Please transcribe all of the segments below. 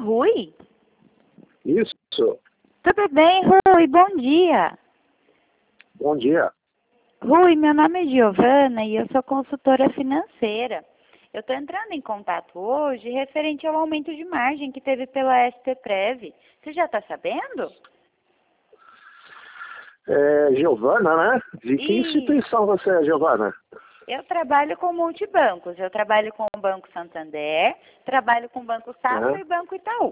Rui? Isso. Tudo bem, Rui? Bom dia. Bom dia. Rui, meu nome é Giovana e eu sou consultora financeira. Eu estou entrando em contato hoje referente ao aumento de margem que teve pela SPPrev. Você já está sabendo? Giovana, né? De que Isso. instituição você é, Giovana? Eu trabalho com multibancos. Eu trabalho com o Banco Santander, trabalho com o Banco Safra e Banco Itaú.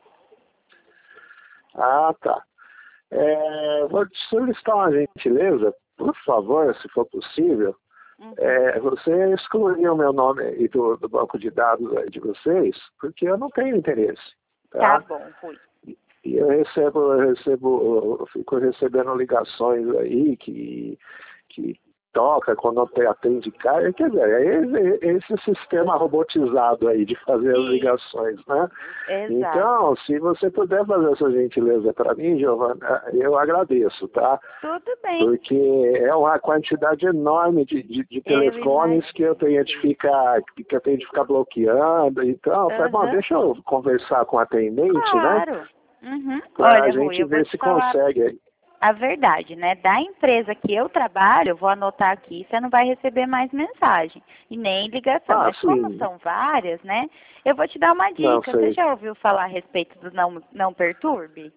Ah, tá. Vou te solicitar uma gentileza, por favor, se for possível. Você excluir o meu nome aí do banco de dados aí de vocês, porque eu não tenho interesse. Tá bom, Rui. E eu fico recebendo ligações aí que toca quando atende cara. Quer dizer, esse sistema robotizado aí de fazer as ligações, né? Exato. Então, se você puder fazer essa gentileza para mim, Giovana, eu agradeço, tá? Tudo bem. Porque é uma quantidade enorme de telefones que eu tenho de ficar bloqueando. Então, bom, deixa eu conversar com o atendente, né? Claro. Pra Olha, gente Rui, eu ver vou se te falar consegue aí. a verdade, né? Da empresa que eu trabalho, eu vou anotar aqui, você não vai receber mais mensagem e nem ligação. Mas como são várias, né? Eu vou te dar uma dica. Você já ouviu falar a respeito do não perturbe?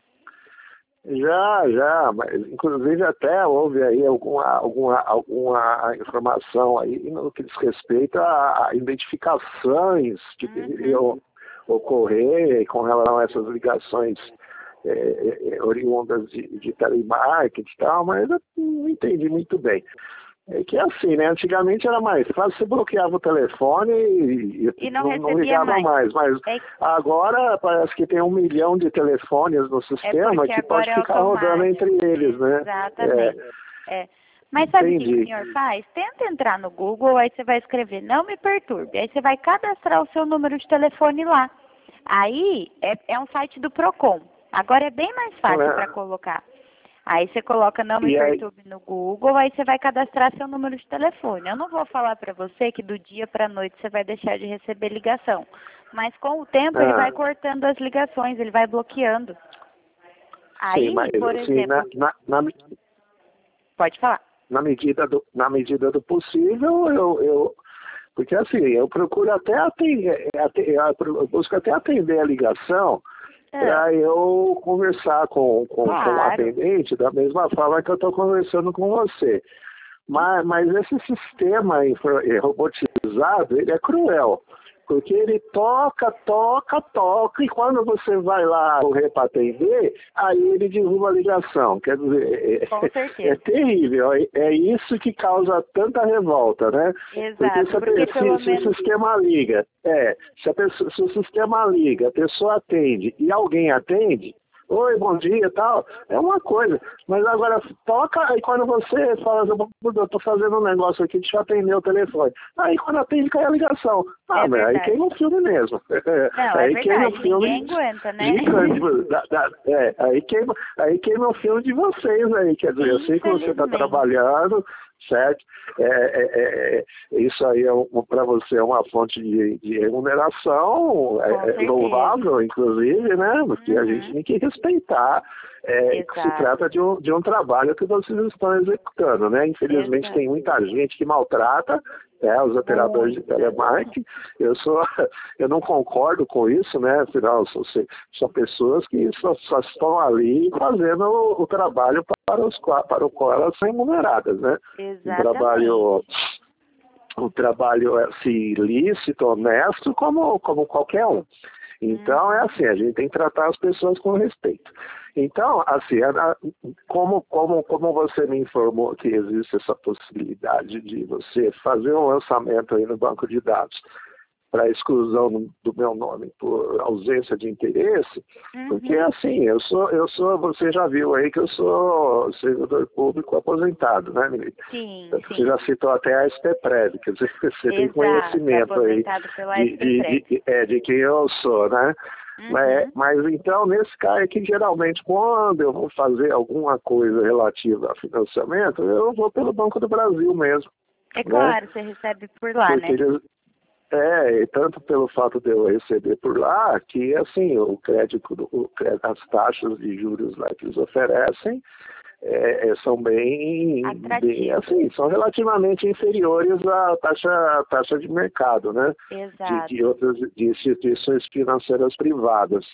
Já, mas inclusive até houve aí alguma informação aí no que diz respeito a identificações que deveriam ocorrer com relação a essas ligações oriundas de telemarketing e tal, mas eu não entendi muito bem. É que é assim, né? Antigamente era mais fácil, você bloqueava o telefone e não ligava mais. Mas agora parece que tem 1 milhão de telefones no sistema que pode ficar rodando entre eles, né? Exatamente. Mas sabe o que o senhor faz? Tenta entrar no Google, aí você vai escrever não me perturbe. Aí você vai cadastrar o seu número de telefone lá. Aí é um site do Procon. Agora é bem mais fácil para colocar. Aí você coloca não me perturbe no Google, aí você vai cadastrar seu número de telefone. Eu não vou falar para você que do dia para a noite você vai deixar de receber ligação. Mas com o tempo ele vai cortando as ligações, ele vai bloqueando. Aí, sim, mas, por exemplo... Pode falar. Na medida do possível, porque assim, eu procuro até eu busco até atender a ligação para eu conversar com o atendente da mesma forma que eu estou conversando com você. Mas esse sistema robotizado, ele é cruel. Porque ele toca, e quando você vai lá correr para atender, aí ele derruba a ligação. Quer dizer, com certeza. É terrível. É isso que causa tanta revolta, né? Exato. Se o sistema liga, se o sistema liga, a pessoa atende e alguém atende, oi, bom dia e tal, é uma coisa. Mas agora toca, aí quando você fala, eu tô fazendo um negócio aqui, deixa eu atender o telefone. Aí quando atende, cai a ligação. Aí queima o filme mesmo. Não, aí queima o filme. Ninguém aguenta, né? Aí queima o filme de vocês aí, quer dizer, eu sei que você está trabalhando, certo? Isso aí para você é uma fonte de remuneração, louvável, inclusive, né? Porque a gente tem que respeitar que se trata de um trabalho que vocês estão executando, né? Infelizmente tem muita gente que maltrata os operadores de telemarketing. Eu não concordo com isso, né? Afinal, são pessoas que só estão ali fazendo o trabalho para o qual elas são remuneradas, né? Um trabalho assim, lícito, honesto, como qualquer um. Então, é assim, a gente tem que tratar as pessoas com respeito. Então, assim, como você me informou que existe essa possibilidade de você fazer um lançamento aí no banco de dados para exclusão do meu nome por ausência de interesse, porque assim, eu sou, você já viu aí que eu sou servidor público aposentado, né, Mili? Sim. Você já citou até a SPPrev, quer dizer, você tem conhecimento aí de quem eu sou, né? Mas então, nesse caso aqui, geralmente, quando eu vou fazer alguma coisa relativa a financiamento, eu vou pelo Banco do Brasil mesmo. É claro, você recebe por lá, né? E tanto pelo fato de eu receber por lá, que assim, as taxas de juros lá que eles oferecem são bem assim, são relativamente inferiores à taxa de mercado, né? Exato. De instituições financeiras privadas.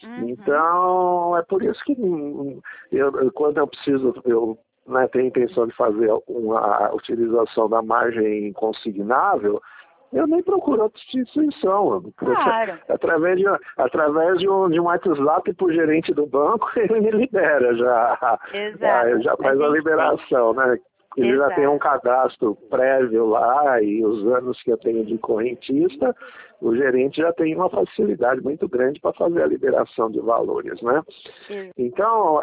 Então, é por isso que quando eu preciso, tenho a intenção de fazer uma utilização da margem consignável, eu nem procuro outra instituição. Claro. Através de um WhatsApp para o gerente do banco, ele me libera já. Exato. Já faz a liberação, né? Ele já tem um cadastro prévio lá e os anos que eu tenho de correntista, o gerente já tem uma facilidade muito grande para fazer a liberação de valores, né? Então,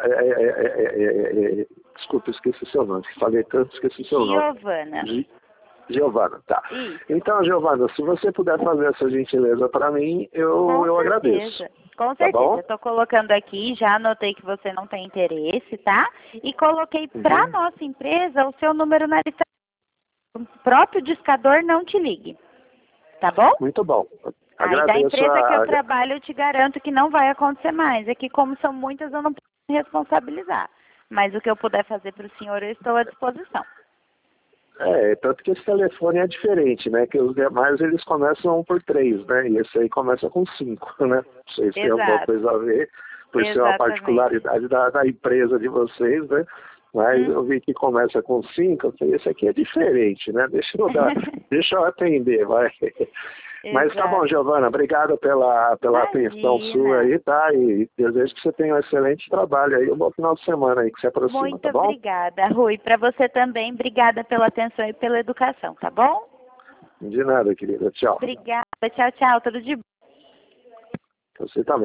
desculpa, esqueci seu nome, falei tanto, esqueci seu nome. Giovana, tá. Isso. Então, Giovana, se você puder fazer essa gentileza para mim, eu agradeço. Com certeza. Eu estou colocando aqui, já anotei que você não tem interesse, tá? E coloquei para nossa empresa o seu número na lista. O próprio discador não te ligue. Tá bom? Muito bom. Aí da empresa que eu trabalho, eu te garanto que não vai acontecer mais. É que como são muitas, eu não posso me responsabilizar. Mas o que eu puder fazer para o senhor, eu estou à disposição. Tanto que esse telefone é diferente, né? Que os demais eles começam por 3, né? E esse aí começa com 5, né? Não sei se tem alguma coisa a ver, por ser uma particularidade da empresa de vocês, né? Mas eu vi que começa com 5, eu falei, esse aqui é diferente, né? Deixa eu atender, vai. Mas tá bom, Giovana, obrigado pela atenção sua aí, tá? E desejo que você tenha um excelente trabalho aí, um bom final de semana aí que se aproxima, muito tá bom? Obrigada, Rui. Para você também, obrigada pela atenção e pela educação, tá bom? De nada, querida. Tchau. Obrigada. Tchau, tchau. Tudo de bom. Você também.